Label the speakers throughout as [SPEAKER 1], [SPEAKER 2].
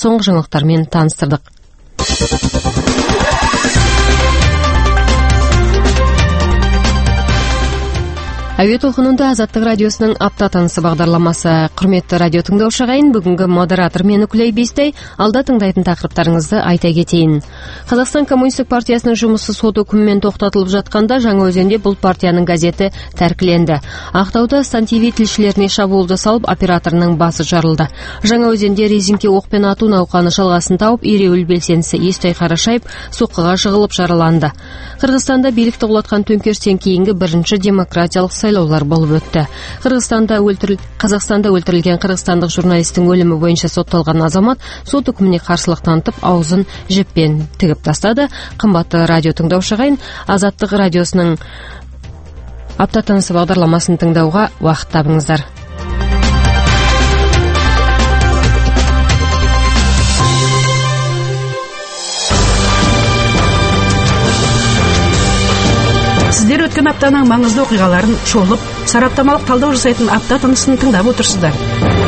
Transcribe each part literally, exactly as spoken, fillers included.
[SPEAKER 1] соңғы жаңалықтармен таныстырдық. Әуе толқынында Азаттық радиосының апта тынысы бағдарламасы. Құрметті радио тыңдаушы ағайын, бүгінгі модератор мен Үкілей Бестай. Алда тыңдайтын тақырыптарыңызды айта кетейін. Қазақстан Коммунистік партиясының жұмысы сот үкімімен тоқтатылып жатқанда Жаңаөзенде бұл партияның газеті тәркіленді. Ақтауда Стан ТВ тілшілеріне шабуыл жасалып, операторының басы жарылды. Жаңаөзенде резинке оқпен ату науқаны жалғасын тауып, ереуіл белсендісі Естай Қарашаев соққыға жығылып жараланды. Қырғызстанда билікті құлатқан төңкерістен кейінгі бірінші демократиялық сайлаулар болып өтті. Қырғызстанда өлтіріл... Қазақстанда өлтірілген қырғызстандық журналистің өлімі бойынша сотталған азамат сот үкіміне қарсылық танытып, аузын жіппен тігіп тастады. Қымбатты радио тыңдаушы ағайын, Азаттық радиосының апта тынысы бағдарламасын тыңдауға уақыт табыңыздар.
[SPEAKER 2] Сіздер өткен аптаның маңызды оқиғаларын шолып, сараптамалық талдау жасайтын апта тынысын тыңдап отырсыздар.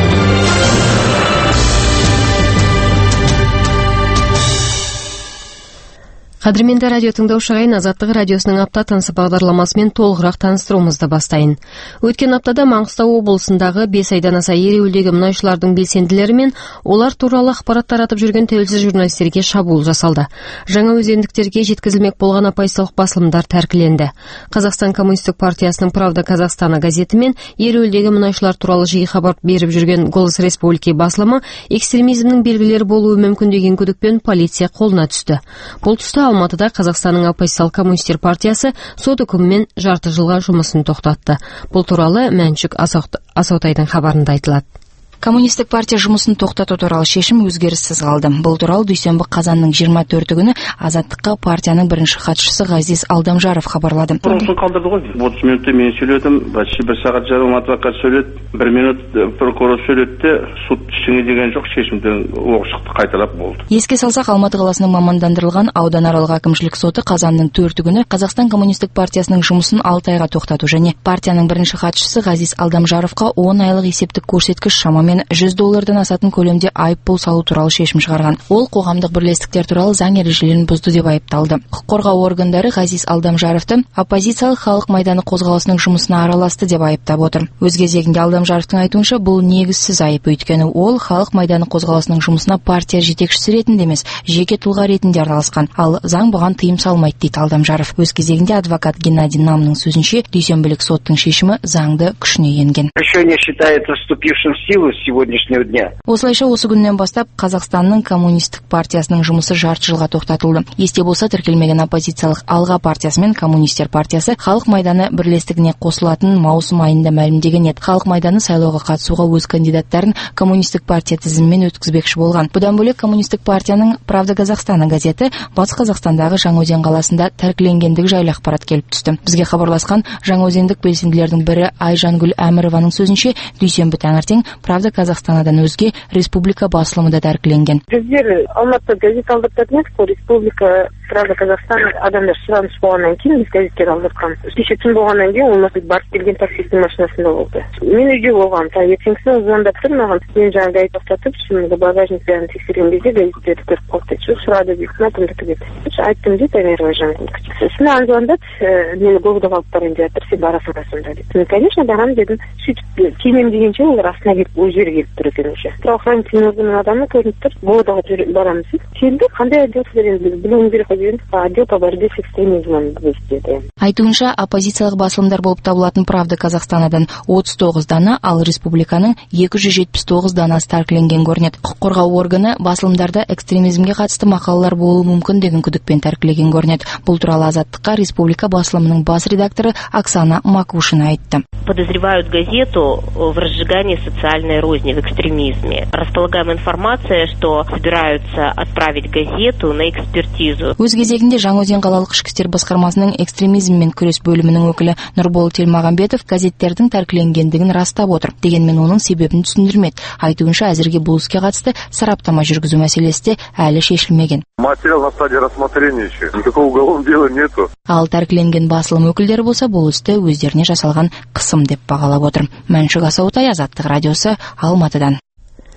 [SPEAKER 1] Қадірменді радио тыңдаушы ағайын, Азаттық радиосының апта тынысы бағдарламасымен толығырақ таныстыруымызды бастайын. Өткен аптада Маңғыстау облысындағы бес айдан аса ереуілдегі мұнайшылардың белсенділері мен олар туралы ақпарат таратып жүрген тәуелсіз журналистерге шабуыл жасалды. Жаңаөзендіктерге жеткізілмек болған оппозициялық басылымдар тәркіленді. Қазақстан Коммунистік партиясының Правда Казахстана газеті мен ереуілдегі мұнайшылар туралы жиі хабар беріп жүрген Голос Республики басылымы экстремизмнің белгілері болуы мүмкін деген күдікпен полиция қолына түсті. Бұл тұста Алматыда Қазақстанның оппозициялық коммунистер партиясы сот үкімімен жарты жылға жұмысын тоқтатты. Бұл туралы Мәншүк Асаутайдың хабарында айтылады.
[SPEAKER 3] Коммунистік партия жұмысын тоқтату туралы шешім өзгеріссіз қалды. Бұл туралы дүйсенбі қазанның жиырма төрті күні Азаттыққа партияның бірінші хатшысы Ғазиз Алдамжаров хабарлады.
[SPEAKER 4] Құрылысын қалдырды ғой. отыз минутта мен сөйледім, почти бір сағат жарым адвокат сөйледі, бір минут прокурор сөйледі, суд ештеңе деген жоқ, шешімден оқ шықты, қайталап болды.
[SPEAKER 3] Еске салсақ, Алматы қаласының мамандандырылған ауданаралық әкімшілік соты қазанның төрті күні Қазақстан Коммунистік партиясының жұмысын алты айға тоқтату және партияның бірінші хатшысы Ғазиз Алдамжаровқа он айлық есептік көрсеткіш шамамен мен жүз доллардан асатын көлемде айыппұл салу туралы шешім шығарған. Ол қоғамдық бірлестіктер туралы заң ережелерін бұзды деп айыпталды. Құқық қорғау органдары Ғазиз Алдамжаровты оппозициялық халық майданы қозғалысының жұмысына араласты деп айыптап отыр. Өз кезегінде Алдамжаровтың айтуынша, бұл негізсіз айып, өйткені ол халық майданы қозғалысының жұмысына партия жетекшісі ретінде емес, жеке тұлға ретінде араласқан. Ал заң бұған тыйым салмайды дейді Алдамжаров. Өз кезегінде адвокат Геннадий Намның сөзінше, дүйсенбілік соттың шешімі заңды күшіне енген.
[SPEAKER 5] Решение считается вступившим в силу сегодняшнего дня.
[SPEAKER 3] Осылайша осы күннен бастап Қазақстанның Коммунистік партиясының жұмысы жарты жылға тоқтатылды. Есте болса, тіркелмеген оппозициялық Алға партиясы мен Коммунистер партиясы халық майданы бірлестігіне қосылатын маусым айында мәлімдеген еді. Халық майданы сайлауға қатысуға өз кандидаттарын Коммунистік партия тізімімен өткізбекші болған. Бұдан бөлек Коммунистік партияның Правда Казахстана газеті Батыс Қазақстандағы Жаңаөзен қаласында тәркіленгендігі жайлы ақпарат келіп түсті. Бізге хабарласқан жаңаөзендік белсенділердің бірі Айжангүл Әмірованың сөзінше, дүйсенбі таңертең Правда Казахстанадан өзге республика басылымы да тәркіленген.
[SPEAKER 6] Біздер Алматы газет алдыртатын едік, республика Правда Казахстана адамдар сұраныс болғаннан кейін біз газеттер алдыртқанбыз. Кеше түн болғаннан кейін ол барып келген таксистің машинасында болды. Мен үйде болғанмын. Таңертеңгісін звондап тұр маған. Мен жаңа газет тоқтатып, şimdi багажник бәрін тексерген кезде газеттерді көріп қалды. Сол сұрады дейді, мына кімдікі деді. Айттым дейді, Амирова Жангүл. Сынан звондап, мені Голгода алып барайын деп жатыр, сен барасың ба сонда деді. Мен, конечно, барамын дедім. Сөйтіп киемем дегенше олар астына келіп өз жері келіп тұр екен уже. Правоохранительный органның адамы көрініп тұр. Голгодаға барамыз дейді. Келді, қандай отдел сіздерін білуім керек қой. Отдел по борьбе с экстремизмом деді.
[SPEAKER 3] Айтуынша, оппозициялық басылымдар болып табылатын Правда Казахстанадан отыз тоғыз дана, ал республиканың екі жүз жетпіс тоғыз данасы тәркіленген көрінеді. Құқық қорғау органы басылымдарда экстремизмге қатысты мақалалар болуы мүмкін деген күдікпен тәркілеген көрінеді. Бұл туралы Азаттыққа республика басылымының бас редакторы Оксана Макушина айтты.
[SPEAKER 7] Подозревают газету в разжигании социальной розни, в экстремизме. Располагаем информацией, что собираются отправить газету на экспертизу.
[SPEAKER 3] Өз кезегінде Жаңаөзен қалалық ішкі істер басқармасының экстремизммен күрес бөлімінің өкілі Нұрбол Телмағанбетов газеттердің тәркіленгендігін растап отыр. Дегенмен оның себебін түсіндірмеді. Айтуынша, әзірге бұл іске қатысты сараптама жүргізу мәселесі де әлі шешілмеген.
[SPEAKER 8] Материал на стадии рассмотрения еще. Никакого уголовного дела нету.
[SPEAKER 3] Ал тәркіленген басылым өкілдері болса, бұл істі өздеріне жасалған қысым деп бағалап отыр. Мәншүк Асаутай, Азаттық радиосы, Алматыдан.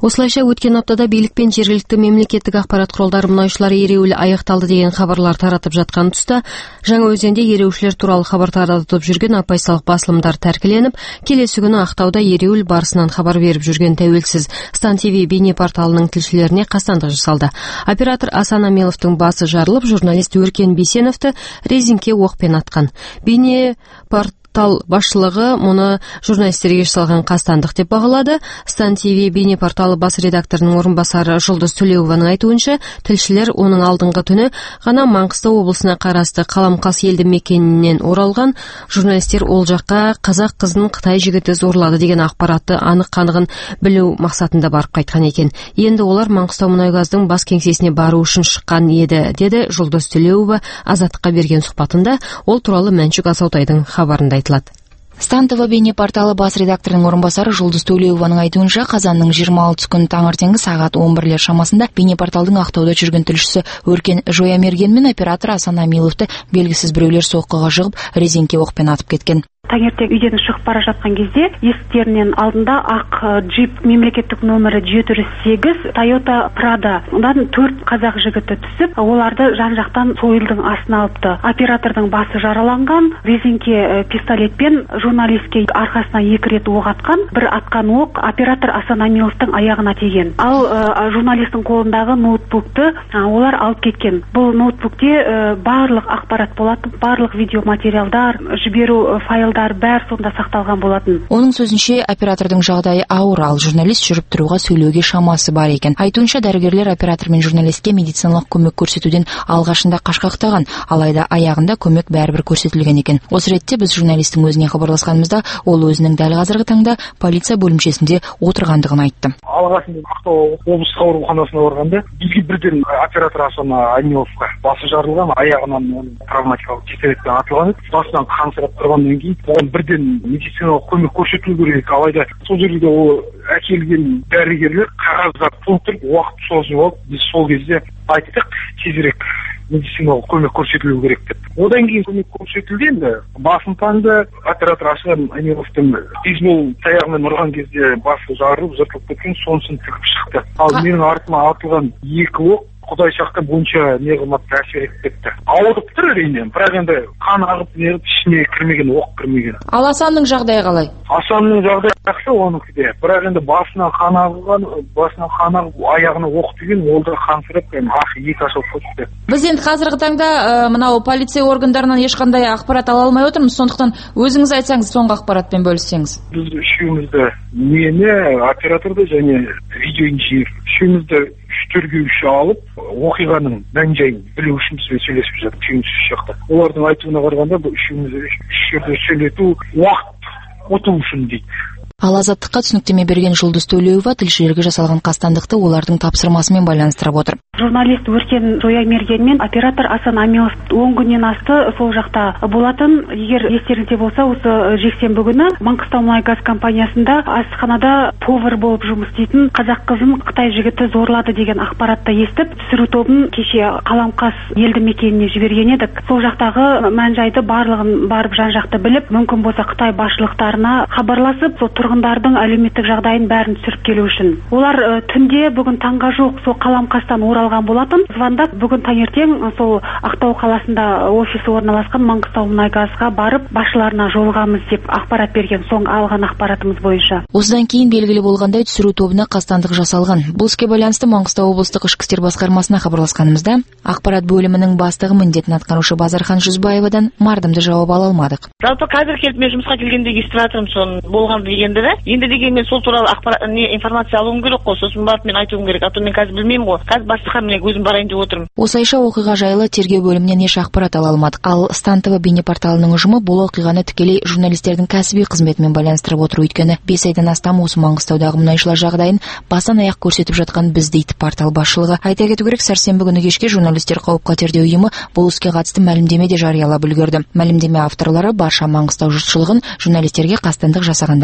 [SPEAKER 1] Осылайша өткен аптада билік пен жергілікті мемлекеттік ақпарат құралдары мұнайшылар ереуілі аяқталды деген хабарлар таратып жатқан тұста, Жаңаөзенде ереушілер туралы хабар таратып жүрген оппозициялық басылымдар тәркіленіп, келесі күні Ақтауда ереуіл барысынан хабар беріп жүрген тәуелсіз Стан ТВ бейне порталының тілшілеріне қастандық жасалды. Оператор Асан Амеловтың басы жарылып, журналист Өркен Бейсеновті резинке оқпен атқан. Бейне портал Портал басшылығы мұны журналистерге жасалған қастандық деп бағалады. Стан ТВ бейне порталы бас редакторының орынбасары Жұлдыз Төлеуованың айтуынша, тілшілер оның алдыңғы түні ғана Маңғыстау облысына қарасты Қаламқас елді мекенінен оралған. Журналистер ол жаққа қазақ қызын Қытай жігіті зорлады деген ақпаратты анық-қанығын білу мақсатында барып қайтқан екен. Енді олар Маңғыстаумұнайгаздың бас кеңсесіне бару үшін шыққан еді, деді Жұлдыз Төлеуова Азаттыққа берген сұхбатында. Ол туралы Мәншүк Асаутайдың хабарында айтылады.
[SPEAKER 3] Стан ТВ бейне порталы бас редакторының орынбасары Жұлдыз Төлеуованың айтуынша, қазанның жиырма алтысы күні таңертеңгі сағат он бірлер шамасында бейне порталдың Ақтауда жүрген тілшісі Өркен Жоямерген мен оператор Асан Амиловты белгісіз біреулер соққыға жығып, резеңке оқпен атып кеткен.
[SPEAKER 9] Таңертең үйден шығып бара жатқан кезде есіктерінен алдында ақ джип мемлекеттік нөмірі жеті жүз сегіз Toyota Prado. Ондан төрт қазақ жігіті түсіп, оларды жан-жақтан сойылдың астына алыпты. Оператордың басы жараланған, резеңке пистолетпен журналистке арқасына екі рет оқ атқан, бір атқан оқ оператор Асан Амиловтың аяғына тиген. Ал ә, журналистің қолындағы ноутбукты ә, олар алып кеткен. Бұл ноутбукте ә, барлық ақпарат болады, барлық видеоматериалдар, жіберу файлдар бәр сонда сақталған болатын.
[SPEAKER 3] Оның сөзінше, оператордың жағдайы ауыр, ал журналист жүріп тұруға сөйлеуге шамасы бар екен. Айтуынша, дәрігерлер оператор мен журналистке медициналық көмек көрсетуден алғашында қашқақтаған, алайда аяғында көмек бәрібір көрсетілген екен. Осы ретте біз журналистің өзіне хабарласқанымызда, ол өзінің дәл қазіргі таңда полиция бөлімшесінде отырғандығын айтты.
[SPEAKER 10] Алғашында Ақтау облыстық ауруханасына барғанда, бізге бірден оператор Асан Амиловқа басы жарылған, аяғынан травматикалық пистолетпен атылған, басынан қан сырап тұрғаннан кейін оған бірден медициналық көмек көрсетілу керек. Алайда сол жерде ол әкелген дәрігерлер қағаздар толтырып уақыт созып алып, біз сол кезде айттық, тезірек медициналық көмек көрсетілу керек деп. Одан кейін көмек көрсетілді. Енді басын таңды оператор Асан Амиловтың бейсбол таяғымен ұрған кезде басы жарылып, жыртылып кеткен, сонысын тігіп шықты. Ал менің артыма атылған екі оқ Құдай шақты бойынша неғылмат әсер етіп кетті. Ауырып тұр әрине, бірақ енді қан ағып неғып ішіне кірмеген, оқ кірмеген.
[SPEAKER 3] Ал Асанның жағдайы қалай?
[SPEAKER 10] Асанның жағдайы жақсы оныкіде. Бірақ енді басынан қан ағылған, басынан қан ағып, аяғына оқ тиген, ол да қан сырып, ақ екі ашылып кетті.
[SPEAKER 3] Біз енді қазіргі таңда мынау полиция органдарынан ешқандай ақпарат ала алмай отырмыз, сондықтан өзіңіз айтсаңыз, соңғы ақпаратпен бөліссеңіз.
[SPEAKER 10] Біз үшеумізді, мені, операторды және видеоинженер, үшеумізді тергеуші алып, оқиғаның мән-жайын білу үшін бізбен сөйлесіп жатыр, үшеуміз үш жақта. Олардың айтуына қарағанда, бұл үшеумізді үш жерде сөйлету уақыт ұту үшін дейді.
[SPEAKER 3] Ал Азаттыққа түсініктеме берген Жұлдыз Төлеуова тілшілерге жасалған қастандықты олардың тапсырмасымен байланыстырып отыр.
[SPEAKER 9] Журналист Өркен Жоямерген мен оператор Асан Амилов он күннен асты сол жақта болатын. Егер естеріңізде болса, осы жексенбі күні Маңғыстаумұнайгаз компаниясында асханада повар болып жұмыс істейтін қазақ қызын Қытай жігіті зорлады деген ақпаратты естіп, түсіру тобын кеше Қаламқас елді мекеніне жіберген едік. Сол жақтағы мән-жайды барлығын барып жан-жақты біліп, мүмкін болса Қытай басшылықтарына хабарласып, сол тұрғындардың әлеуметтік жағдайын бәрін түсіріп келу үшін. Олар ә, түнде бүгін таңға жоқ сол Қаламқастан оралған болатын. Звондап бүгін таңертең сол Ақтау қаласында офисі орналасқан Маңғыстаумұнайгазға барып, басшыларына жолығамыз деп ақпарат берген, соң алған ақпаратымыз бойынша.
[SPEAKER 3] Осыдан кейін белгілі болғандай түсіру тобына қастандық жасалған. Бұл іске байланысты Маңғыстау облыстық ішкі істер басқармасына хабарласқанымызда, ақпарат бөлімінің бастығы міндетін атқарушы Базархан Жүзбаевадан мардымды жауап ала алмадық.
[SPEAKER 11] Жалпы қазір келіп мен жұмысқа келгенде естіп жатырмын соны болған дегенді де. Енді деген мен сол туралы ақпарат не информация алуым керек қой, сосын барып мен айтуым керек. А то мен қазір білмеймін ғой. Қазір бастыққа мен өзім барайын деп отырмын.
[SPEAKER 3] Осылайша оқиға жайлы тергеу бөлімінен еш ақпарат ала алмадық. Ал Стан ТВ бейне порталының ұжымы бұл оқиғаны тікелей журналистердің кәсіби қызметімен байланыстырып отыр, өйткені бес айдан астам осы Маңғыстаудағы мұнайшылар жағдайын басан аяқ көрсетіп жатқан біз дейді портал басшылығы. Айта кету керек, сәрсенбі күні кешке журналистер қауіп-қатерде ұйымы бұл іске қатысты мәлімдеме де жариялап үлгерді. Мәлімдеме авторлары барша Маңғыстау жұртшылығын журналистерге қастандық жасағандарды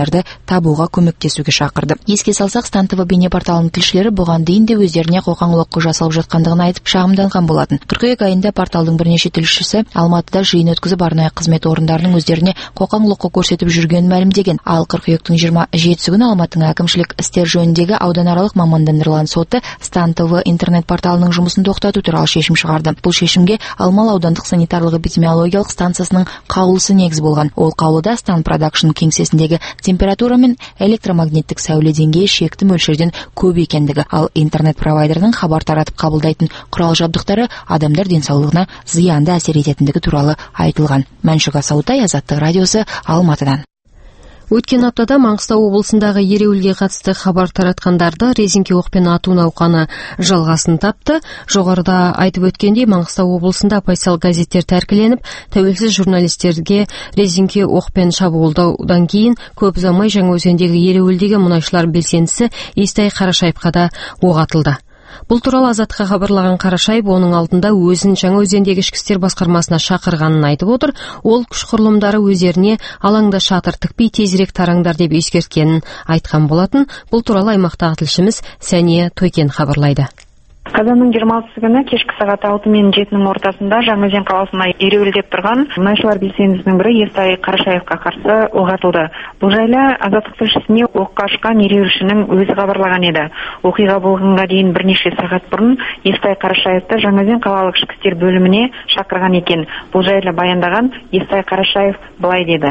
[SPEAKER 3] табуға көмектесуге шақырды. Еске салсақ, Стан ТВ бейнепорталының тілшілері бұған дейін де өздеріне қоқаң-лоққы жасалып жатқандығын айтып шағымданған болатын. Қыркүйек айында порталдың бірнеше тілшісі Алматыда жиын өткізіп арнайы қызмет орындарының өздеріне қоқаң-лоққы көрсетіп жүргенін мәлімдеген. Ал қыркүйектің жиырма жетісі күні Алматының әкімшілік істер жөніндегі ауданаралық мамандандырылған соты Стан ТВ интернет порталының жұмысын тоқтату туралы шешім шығарды. Бұл шешімге Алмалы аудандық санитарлық эпидемиологиялық станциясының қаулысы негіз болған. Ол қаулыда Стан Продакшн кеңсесіндегі температура мен электромагниттік сәуле деңгейі шекті мөлшерден көп екендігі, ал интернет провайдерінің хабар таратып қабылдайтын құрал жабдықтары адамдар денсаулығына зиянды әсер ететіндігі туралы айтылған. Мәншүк Асаутай, Азаттық радиосы, Алматыдан.
[SPEAKER 1] Өткен аптада Маңғыстау облысындағы ереуілге қатысты хабар таратқандарды резеңке оқпен ату науқаны жалғасын тапты. Жоғарыда айтып өткендей, Маңғыстау облысында оппозициялық газеттер тәркіленіп, тәуелсіз журналистерге резеңке оқпен шабуылдаудан кейін көп ұзамай Жаңаөзендегі ереуілдегі мұнайшылар белсендісі Естай Қарашаевқа да оқ атылды. Бұл туралы Азатқа хабарлаған Қарашаев оның алдында өзін Жаңаөзендегі ішкі істер басқармасына шақырғанын айтып отыр. Ол күш құрылымдары өздеріне алаңда шатыр тікпей тезірек тараңдар деп ескерткенін айтқан болатын. Бұл туралы аймақтағы тілшіміз Сәния Тойкен хабарлайды.
[SPEAKER 12] Қазанның жиырма алтысы күні кешкі сағат алты мен жетінің ортасында Жаңаөзен қаласына ереуілдеп тұрған мұнайшылар белсендісінің бірі Естай Қарашаевқа қарсы оқ атылды. Бұл жайлы Азаттық тілшісіне оққа ұшқан ереуілшінің өзі хабарлаған еді. Оқиға болғанға дейін бірнеше сағат бұрын Естай Қарашаевты Жаңаөзен қалалық ішкі істер бөліміне шақырған екен. Бұл жайлы баяндаған Естай Қарашаев былай деді.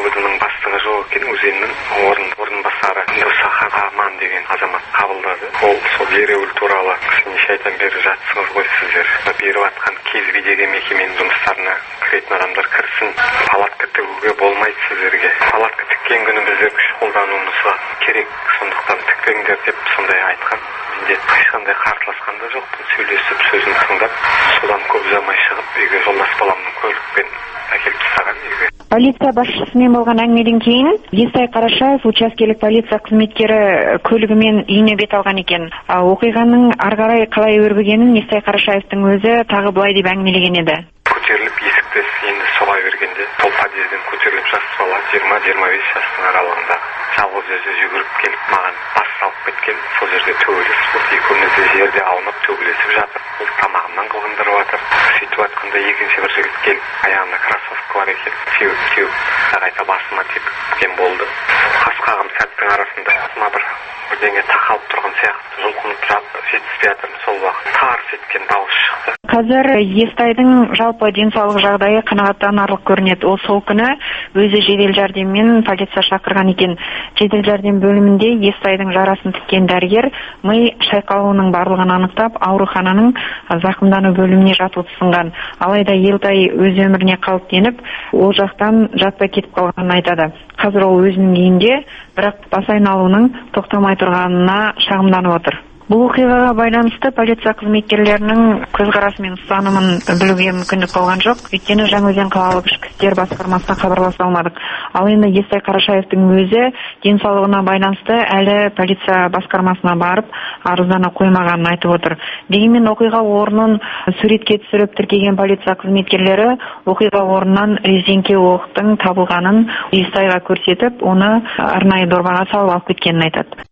[SPEAKER 13] Өзеннің орын орынбасары Нұрсахан Аман деген азамат қабылдады. Ол сол ереуіл туралы неше айдан бері жатсыңыз ғой сіздер. Беріп жатқан кезбе деген мекеменің жұмыстарына кіретін адамдар кірсін. Палатка тігуге болмайды сіздерге. Палатка тіккен күні біздер күш қолдануымызға керек. Сондықтан тікпеңдер деп сондай айтқан. Менде ешқандай қарсыласқан да жоқпын. Сөйлесіп сөзін тыңдап, содан көп ұзамай шығып үйге жолдас баламның көлікпен әкеліп тастаған үйге.
[SPEAKER 12] Полиция басшысымен болған әңгімеден кейін Естай Қарашаев учаскелік полиция қызметкері көлігімен үйіне бет алған екен. Оқиғаның ары қарай қалай өрбігенін Естай Қарашаевтың өзі тағы былай деп әңгімелеген еді.
[SPEAKER 13] Көтеріліп есікті енді соға бергенде сол подъезден көтеріліп жас бала жиырма жиырма бес жастың аралығында жалғыз өзі жүгіріп келіп маған бас салып кеткен. Сол жерде төбелесіп екеуміз де жерде аунап төбелесіп жатыр. Ол тамағымнан қылғындырып жатыр. Сөйтіп жатқанда екінші бір жігіт келіп аяғында кроссовка бар екен. Теуіп теуіп қайта басыма тепкен болды. Қасқағым сәттің арасында басыма бір бірдеңе тақалып тұрған сияқты жұлқынып жатып жетіспей жатырмын. Сол уақыт тарс еткен дауыс шықты.
[SPEAKER 12] Қазір Естайдың жалпы денсаулық жағдайы қанағаттанарлық көрінеді. Ол сол күні өзі жедел жәрдеммен полиция шақырған екен. Жедел жәрдем бөлімінде Естайдың жарасын тіккен дәрігер ми шайқалуының барлығын анықтап, аурухананың зақымдану бөліміне жатқызылған. Алайда Елтай өз өміріне қауіптеніп, ол жақтан жатпай кетіп қалғанын айтады. Қазір ол өзінің үйінде, бірақ бас айналуының тоқтамай тұрғанына шағымданып отыр. Бұл оқиғаға байланысты полиция қызметкерлерінің көзқарасы мен ұстанымын білуге мүмкіндік болған жоқ. Өйткені Жаңаөзен қалалық ішкі істер басқармасына хабарласа алмадық. Ал енді Естай Қарашаевтың өзі денсаулығына байланысты әлі полиция басқармасына барып арыздана қоймағанын айтып отыр. Дегенмен оқиға орнын суретке түсіріп тіркеген полиция қызметкерлері оқиға орнынан резеңке оқтың табылғанын Естайға көрсетіп, оны арнайы дорбаға салып алып кеткенін айтады.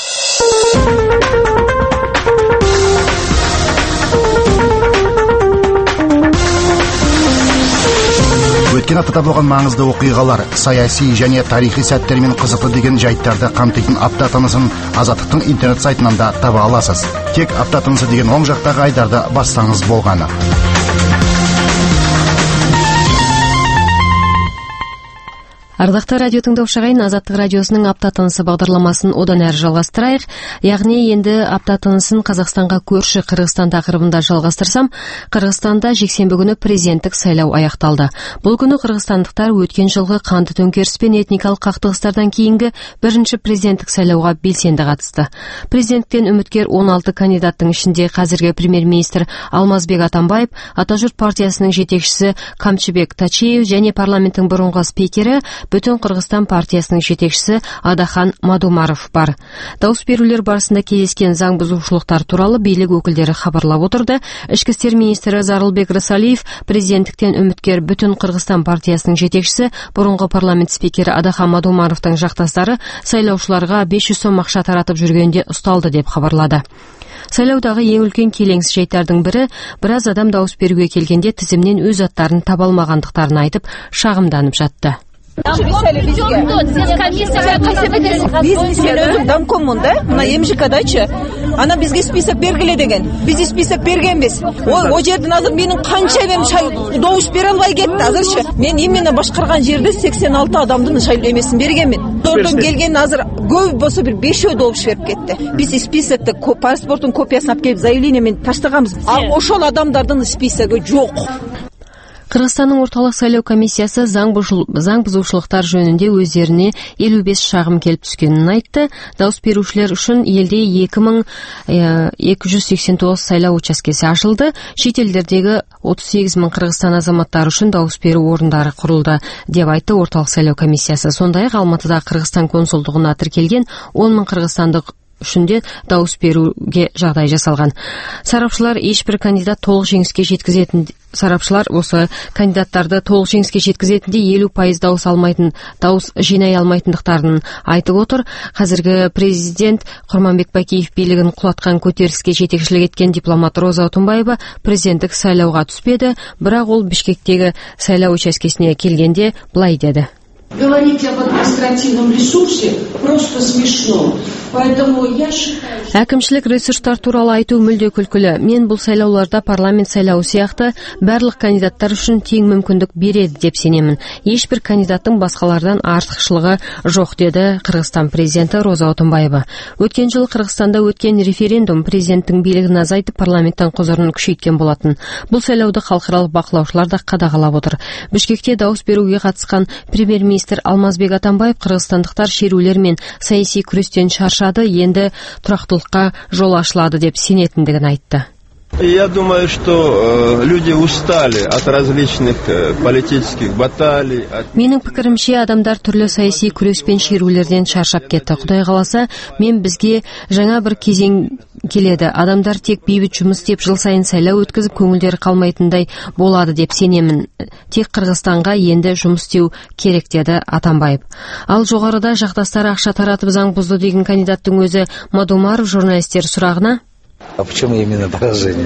[SPEAKER 14] Өткен аптада болған маңызды оқиғалар, саяси және тарихи сәттермен қызықты деген жайттарды қамтитын апта тынысын Азаттықтың интернет сайтынан да таба аласыз. Тек апта тынысы деген оң жақтағы айдарды бассаңыз болғаны.
[SPEAKER 1] Ардақты радио тыңдаушы ағайын, Азаттық радиосының апта тынысы бағдарламасын одан әрі жалғастырайық. Яғни енді апта тынысын Қазақстанға көрші Қырғызстан тақырыбында жалғастырсам, Қырғызстанда жексенбі күні президенттік сайлау аяқталды. Бұл күні қырғызстандықтар өткен жылғы қанды төңкеріс пен этникалық қақтығыстардан кейінгі бірінші президенттік сайлауға белсенді қатысты. Президенттіктен үміткер он алты кандидаттың ішінде қазіргі премьер-министр Алмазбек Атамбаев, Атажұрт партиясының жетекшісі Камчыбек Тачиев және парламенттің бұрынғы спикері Бүтін Қырғызстан партиясының жетекшісі Адахан Мадумаров бар. Дауыс берулер барысында кездескен заң бұзушылықтар туралы билік өкілдері хабарлап отырды. Ішкі істер министрі Зарылбек Рысалиев президенттіктен үміткер Бүтін Қырғызстан партиясының жетекшісі бұрынғы парламент спикері Адахан Мадумаровтың жақтастары сайлаушыларға бес жүз сом ақша таратып жүргенде ұсталды деп хабарлады. Сайлаудағы ең үлкен келеңсіз жайттардың бірі, біраз адам дауыс беруге келгенде тізімнен өз аттарын таба алмағандықтарын айтып, шағымданып жатты.
[SPEAKER 15] Данкоммун да, мына МЖК-дачы, ана бизге список бергиле деген. Биз список бергенбиз. Ой, о жерден азыр менин канча мен добуш бере албай кетти азырчы. Мен именно башкарган жерде сексен алты адамдын шайлоо эмесин бергенмин. Ордон келген азыр көп болсо бир бешөө добуш берип кетти. Биз списокты паспорттун копиясын алып келип заявление менен таштаганбыз. А ошол адамдардын списогу жок.
[SPEAKER 1] Қырғызстанның орталық сайлау комиссиясы заң бұзушылықтар жөнінде өздеріне елу бес шағым келіп түскенін айтты. Дауыс берушілер үшін елде екі мың екі жүз сексен тоғыз сайлау учаскесі ашылды. Шетелдердегі отыз сегіз мың Қырғызстан азаматтары үшін дауыс беру орындары құрылды деп айтты орталық сайлау комиссиясы. Сондай-ақ Алматыда Қырғызстан консулдығына тіркелген он мың қырғызстандық үшінде дауыс беруге жағдай жасалған. Сарапшылар ешбір кандидат толық жеңіске жеткізетін Сарапшылар осы кандидаттарды толық жеңіске жеткізетінде елу пайыз дауыс алмайтын, дауыс жинай алмайтындықтарын айтып отыр. Қазіргі президент Құрманбек Бакиев билігін құлатқан көтеріліске жетекшілік еткен дипломат Роза Отунбаева президенттік сайлауға түспеді, бірақ ол Бишкектегі сайлау учаскесіне келгенде былай деді.
[SPEAKER 16] Говорить об административном ресурсе просто смешно. Поэтому я считаю...
[SPEAKER 1] Әкімшілік ресурстар туралы айту мүлде күлкілі. Мен бұл сайлауларда парламент сайлауы сияқты барлық кандидаттар үшін тең мүмкіндік береді деп сенемін. Ешбір кандидаттың басқалардан артықшылығы жоқ, деді Қырғызстан президенті Роза Отунбаева. Өткен жыл Қырғызстанда өткен референдум президенттің билігін азайтып парламенттің құзырын күшейткен болатын. Бұл сайлауды халықаралық бақылаушылар да қадағалап отыр. Бішкекте дауыс беруге қатысқан премьер-министр Алмазбек Атамбаев қырғызстандықтар шерулер мен саяси күрестен шаршады, енді тұрақтылыққа жол ашылады деп сенетіндігін айтты.
[SPEAKER 17] Я думаю, что э, люди устали от различных э, политических баталий. От...
[SPEAKER 1] Менің пікірімше, адамдар түрлі саяси күрес пен шерулерден шаршап кетті. Құдай қаласа, мен бізге жаңа бір кезең келеді. Адамдар тек бейбіт жұмыс істеп жыл сайын сайлау өткізіп көңілдері қалмайтындай болады деп сенемін. Тек Қырғызстанға енді жұмыс істеу керек, деді Атамбаев. Ал жоғарыда жақтастары ақша таратып заң бұзды деген кандидаттың өзі Мадумаров журналистер сұрағына:
[SPEAKER 18] А почему именно поражение?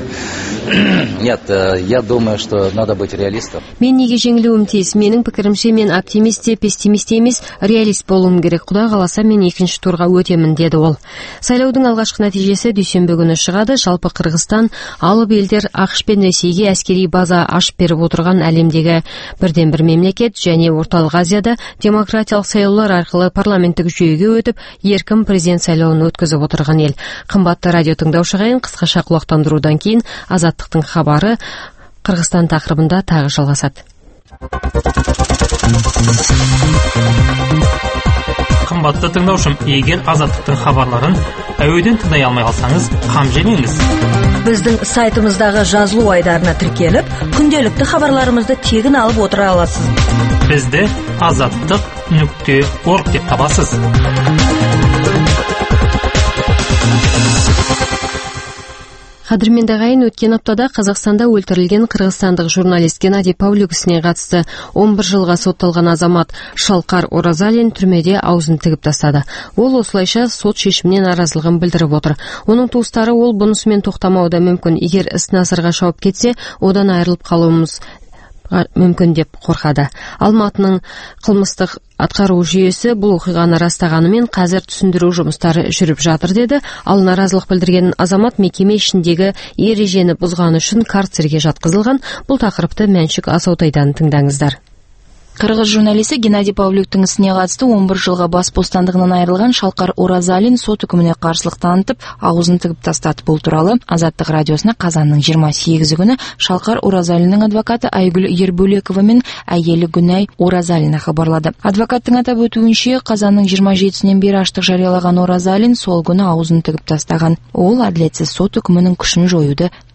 [SPEAKER 18] Нет, я думаю, что надо быть реалистом.
[SPEAKER 1] Мен неге жеңілуім тиіс? Менің пікірімше, мен оптимист те, пессимист емес, реалист болуым керек. Құдай қаласа, мен екінші турға өтемін, деді ол. Сайлаудың алғашқы нәтижесі дүйсенбі күні шығады. Жалпы Қырғызстан алып елдер ақш пен Ресейге әскери база ашып беріп отырған әлемдегі бірден бір мемлекет, және Орталық Азияда демократиялық сайлаулар арқылы парламенттік жүйеге өтіп, еркін президент сайлауын өткізіп отырған ел. Қымбатты радио тыңдаушыға, қысқаша құлақтандырудан кейін Азаттықтың хабары Қырғызстан тақырыбында тағы жалғасады.
[SPEAKER 19] Қымбатты тыңдаушым, егер Азаттықтың хабарларын әуеден тыңдай алмай қалсаңыз, қам жемеңіз.
[SPEAKER 20] Біздің сайтымыздағы жазылу айдарына тіркеліп, күнделікті хабарларымызды тегін алып отыра аласыз.
[SPEAKER 19] Бізді азаттық нүкте орг деп табасыз.
[SPEAKER 1] Қадірменді ағайын, өткен аптада Қазақстанда өлтірілген қырғызстандық журналист Геннадий Павлюк ісіне қатысты он бір жылға сотталған азамат Шалқар Оразалин түрмеде аузын тігіп тастады. Ол осылайша сот шешімінен наразылығын білдіріп отыр. Оның туыстары ол бұнысымен тоқтамауы да мүмкін. Егер іс насырға шауып кетсе, одан айырылып қалуымыз мүмкін деп қорқады. Алматының қылмыстық атқару жүйесі бұл оқиғаны растағанымен қазір түсіндіру жұмыстары жүріп жатыр, деді. Ал наразылық білдірген азамат мекеме ішіндегі ережені бұзғаны үшін карцерге жатқызылған. Бұл тақырыпты Мәншүк Асаутайдан тыңдаңыздар.
[SPEAKER 3] Қырғыз журналисі Геннадий Павлюктің ісіне қатысты он бір жылға бас бостандығынан айырылған Шалқар Оразалин сот үкіміне қарсылық танытып, аузын тігіп тастады. Бұл туралы Азаттық радиосына қазанның жиырма сегізі күні Шалқар Оразалиннің адвокаты Айгүл Ербөлекова мен әйелі Гүнай Оразалина хабарлады. Адвокаттың атап өтуінше, қазанның жиырма жетісінен бері аштық жариялаған Оразалин сол күні аузын тігіп тастаған. Ол әділетсіз сот үкімінің күшін жоюды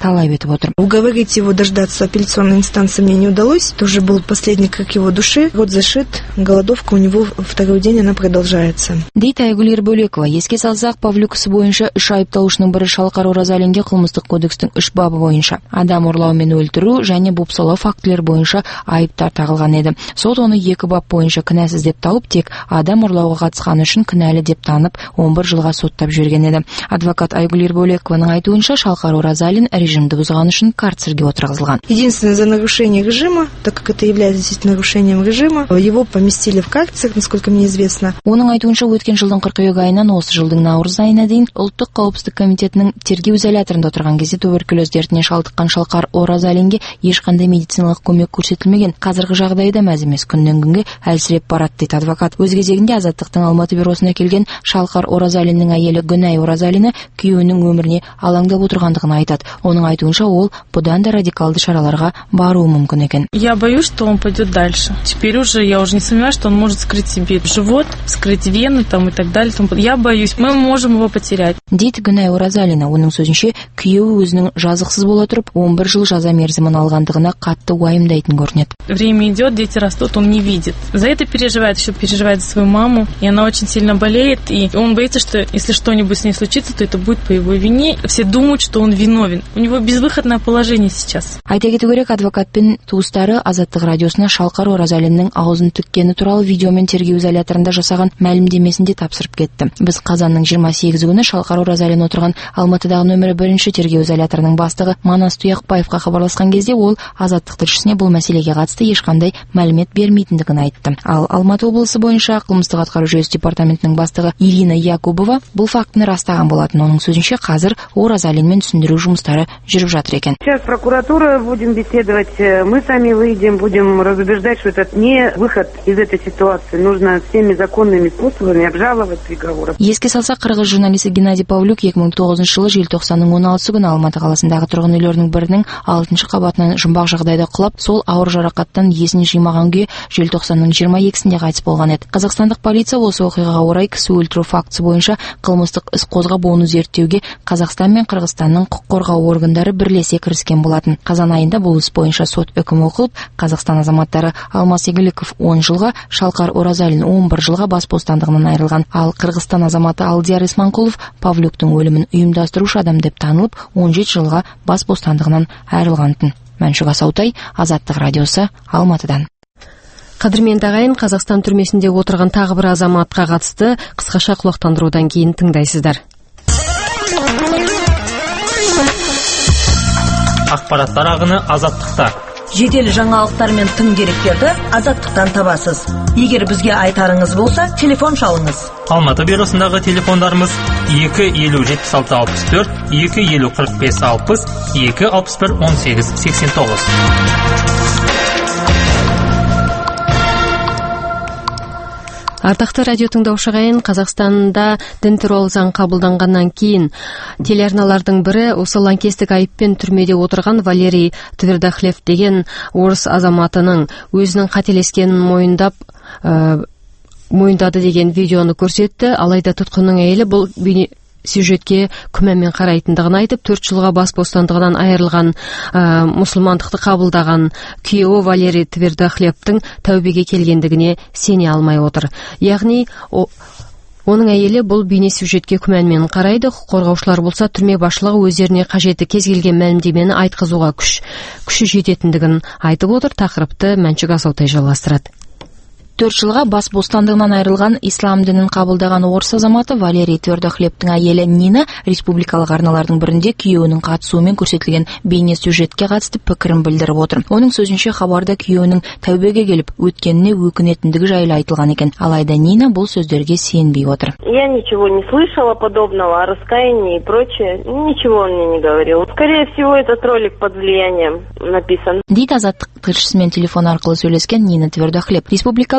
[SPEAKER 3] талап етіп отыр.
[SPEAKER 21] Уговорить его дождаться апелляционной инстанции мне не удалось. Это уже был последний крик его души. Рот зашит, голодовка у него второй день, она продолжается.
[SPEAKER 3] Дейді Айгүл Ербөлекова. Еске салсақ, Павлюк ісі бойынша үш айыпталушының бірі Шалқар Оразалинге қылмыстық кодекстің үш бабы бойынша адам ұрлау мен өлтіру және бопсалау фактілер бойынша айыптар тағылған еді. Сот оны екі бап бойынша кінәсіз деп тауып, тек адам ұрлауға қатысқаны үшін кінәлі деп танып, он бір жылға соттап жүрген еді. Адвокат Айгүл Ербөлекованың айтуынша, Шалқар Оразалин режимді бұзған үшін карцерге отырғызылған.
[SPEAKER 21] Единственное, за нарушение режима, так как это является действительно нарушением режима, его поместили в карцер, насколько мне известно.
[SPEAKER 3] Оның айтуынша, өткен жылдың қыркүйек айынан осы жылдың наурыз айына дейін Ұлттық қауіпсіздік комитетінің тергеу изоляторында отырған кезде туберкулез дертіне шалдыққан Шалқар Оразалинге ешқандай медициналық көмек көрсетілмеген. Қазіргі жағдайда мәз емес, күннен күнге әлсіреп барады дейді адвокат. Өз кезегінде Азаттықтың Алматы бюросына келген Шалқар Оразалиннің әйелі Гүнай Оразалина күйеуінің өміріне алаңдап отырғандығын айтады. Оның айтуынша, ол бұдан да радикалды шараларға баруы мүмкін екен.
[SPEAKER 22] Я боюсь, что он пойдет дальше. Теперь уже я уже не сомневаюсь, что он может скрыть себе живот, скрыть вены там и так далее. Я боюсь, мы можем его потерять.
[SPEAKER 3] Дейді Гүнай Оразалина. Оның сөзінше, күйеуі өзінің жазықсыз бола тұрып он бір жыл жаза мерзімін алғандығына қатты уайымдайтын көрінеді.
[SPEAKER 22] Время идет, дети растут, он не видит. За это переживает, еще переживает за свою маму, и она очень сильно болеет, и он боится, что если что-нибудь с ней случится, то это будет по его вине. Все думают, что он виновен. У него безвыходное положение сейчас.
[SPEAKER 3] Айта кету керек, адвокат пен туыстары Азаттық радиосына Шалқар Оразалиннің аузын түккені туралы видеомен тергеу изоляторында жасаған мәлімдемесінде тапсырып кетті. Біз қазанның жиырма сегізі күні Шалқар Оразалин отырған Алматыдағы нөмірі бірінші тергеу изоляторының бастығы Манас Тұяқбаевқа хабарласқан кезде ол Азаттық тілшісіне бұл мәселеге қатысты ешқандай мәлімет бермейтіндігін айтты. Ал Алматы облысы бойынша қылмыстық атқару жүйесі департаментінің бастығы Ирина Якубова бұл фактіні растаған болатын. Оның сөзінше, қазір Оразалинмен түсіндіру жұмыстары жүріп жатыр екен.
[SPEAKER 23] Сейчас прокуратура будем беседовать, мы сами выйдем, будем разубеждать, что это не выход из этой ситуации. Нужно всеми законными способами обжаловать приговор.
[SPEAKER 3] Еске салсақ, қырғыз журналисті Геннадий Павлюк екі мың тоғызыншы жылы желтоқсанның он алтысы күні Алматы қаласындағы тұрғын үйлерінің бірінің алтыншы қабатынан жұмбақ жағдайда құлап, сол ауыр жарақаттан есін жимаған күйі желтоқсанның жиырма екісінде қайтыс болған еді. Қазақстандық полиция осы оқиғаға орай кісі өлтіру фактісі бойынша қылмыстық іс қозғап, оны зерттеуге Қазақстан мен Қырғызстанның құқық қорғау органдары бірлесе кіріскен болатын. Қазан айында бұл іс бойынша сот үкімі оқылып, Қазақстан азаматтары Алмас Игіліков он жылға, Шалқар Оразалин он бір жылға бас бостандығынан айырылған. Ал Қырғызстан азаматы Алдияр Исманқұлов Павлюктың өлімін ұйымдастырушы адам деп танылып, он жеті жылға бас бостандығынан айырылғантын. Мәншүк Асаутай, Азаттық радиосы, Алматыдан.
[SPEAKER 1] Қадірменді ағайын, Қазақстан түрмесінде отырған тағы бір азаматқа қатысты қысқаша құлақтандырудан кейін тыңдайсыздар.
[SPEAKER 19] Ақпараттар ағыны Азаттықта.
[SPEAKER 20] Жедел жаңалықтар мен тың деректерді Азаттықтан табасыз. Егер бізге айтарыңыз болса, телефон шалыңыз.
[SPEAKER 19] Алматы бюросындағы телефондарымыз екі елу жетпіс алты алпыс төрт, екі елу қырық бес алпыс, екі алпыс бір он сегіз сексен тоғыз.
[SPEAKER 1] Ардақты радио тыңдаушы ағайын, Қазақстанда дін туралы заң қабылданғаннан кейін телеарналардың бірі осы лаңкестік айыппен түрмеде отырған Валерий Твердохлеб деген орыс азаматының өзінің қателескенін мойындап ә, мойындады деген видеоны көрсетті. Алайда тұтқынның әйелі бұл бейне сюжетке күмәнмен қарайтындығын айтып, төрт жылға бас бостандығынан айырылған ә, мұсылмандықты қабылдаған күйеуі Валерий Твердохлебтің тәубеге келгендігіне сене алмай отыр. Яғни о, оның әйелі бұл бейне сюжетке күмәнмен қарайды. Құқық қорғаушылар болса, түрме басшылығы өздеріне қажетті кез келген мәлімдемені айтқызуға күш күші жететіндігін айтып отыр. Тақырыпты Мәншүк Асаутай жалғастырады.
[SPEAKER 3] төрт жылға бас бостандығынан айырылған ислам дінін қабылдаған орыс азаматы Валерий Твердохлебтің әйелі Нина республикалық арналардың бірінде күйеуінің қатысуымен көрсетілген бейне сюжетке қатысты пікірін білдіріп отыр. Оның сөзінше, хабарда күйеуінің тәубеге келіп өткеніне өкінетіндігі жайлы айтылған екен. Алайда Нина бұл сөздерге сенбей отыр.
[SPEAKER 6] Я ничего не слышала подобного о раскаянии и прочее. Ничего он мне не говорил. Скорее всего, этот ролик под влиянием написан.
[SPEAKER 3] Дейді Азаттық тілшісімен телефон арқылы сөйлескен Нина Твердохлеб. Республикалық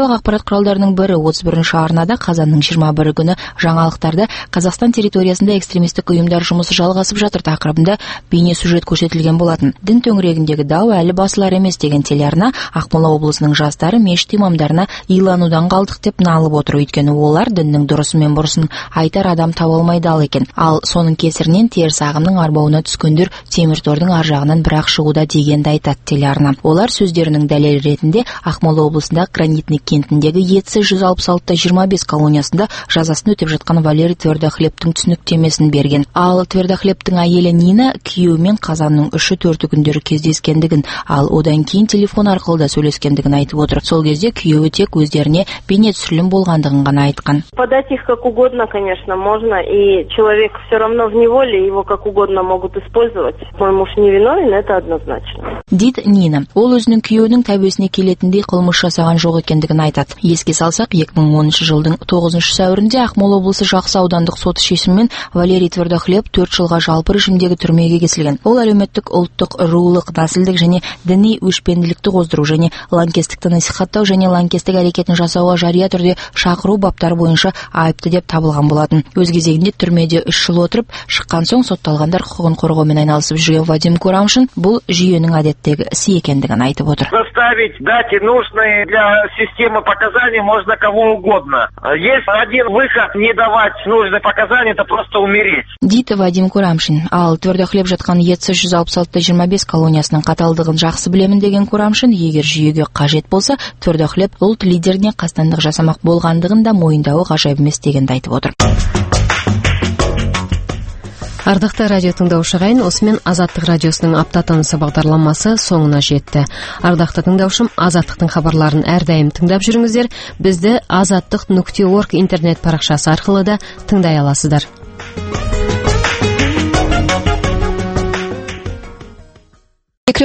[SPEAKER 3] бұқаралық ақпарат құралдарының бірі отыз бірінші арнада қазанның жиырма бірі күні жаңалықтарда Қазақстан территориясында экстремистік ұйымдар жұмысы жалғасып жатыр тақырыбында бейне сюжет көрсетілген болатын. Дін төңірегіндегі дау әлі басылар емес деген телеарна Ақмола облысының жастары мешіт имамдарына иланудан қалдық деп налып отыр, өйткені олар діннің дұрысы мен бұрысын айтар адам таба алмай дал екен. Ал соның кесірінен теріс ағымның арбауына түскендер темір тордың ар жағынан бірақ шығуда дегенді айтады телеарна. Олар сөздерінің дәлел ретінде Ақмола облысындағы Гранитный кентіндегі ЕЦ жүз алпыс алты жиырма бес колониясында жазасын өтеп жатқан Валерий Твердохлебтің түсініктемесін берген. Ал Твердохлебтің әйелі Нина күйеуімен қазанның үші төрті күндері кездескендігін, ал одан кейін телефон арқылы да сөйлескендігін айтып отыр. Сол кезде күйеуі тек өздеріне бейне түсірілім болғандығын ғана айтқан.
[SPEAKER 6] Подать их как угодно, конечно, можно, и человек все равно в неволе, его как угодно могут использовать. Мой муж не виновен, это однозначно.
[SPEAKER 3] Дейді Нина. Ол өзінің күйеуінің тәубесіне келетіндей қылмыс жасаған жоқ екендігін айтады. Еске салсақ, екі мың оныншы жылдың тоғызыншы сәуірінде Ақмола облысы Жақсы аудандық соты шешімімен Валерий Твердохлеб төрт жылға жалпы режимдегі түрмеге кесілген. Ол әлеуметтік, ұлттық, рулық, нәсілдік және діни өшпенділікті қоздыру және лаңкестікті насихаттау және лаңкестік әрекетін жасауға жария түрде шақыру баптары бойынша айыпты деп табылған болатын. Өз кезегінде түрмеде үш жыл отырып шыққан соң сотталғандар құқығын қорғаумен айналысып жүрген Вадим Курамшин бұл жүйенің әдеттегі ісі екендігін айтып отыр.
[SPEAKER 2] Заставить дать нужные для системы показаний можно кого угодно. Есть один выход: не давать нужные показания, это просто умереть.
[SPEAKER 3] Дейді Вадим Курамшин. Ал Твердохлеб жатқан ЕЦ жүз алпыс алты жиырма бес колониясының қаталдығын жақсы білемін деген Курамшин, егер жүйеге қажет болса, Твердохлеб ұлт лидеріне қастандық жасамақ болғандығын да мойындауы ғажайып емес дегенді айтып отыр.
[SPEAKER 1] Ардақты радио тыңдаушы ағайын, осымен Азаттық радиосының апта тынысы бағдарламасы соңына жетті. Ардақты тыңдаушым, Азаттықтың хабарларын әрдайым тыңдап жүріңіздер. Бізді азаттық нүкте орг интернет парақшасы арқылы да тыңдай аласыздар.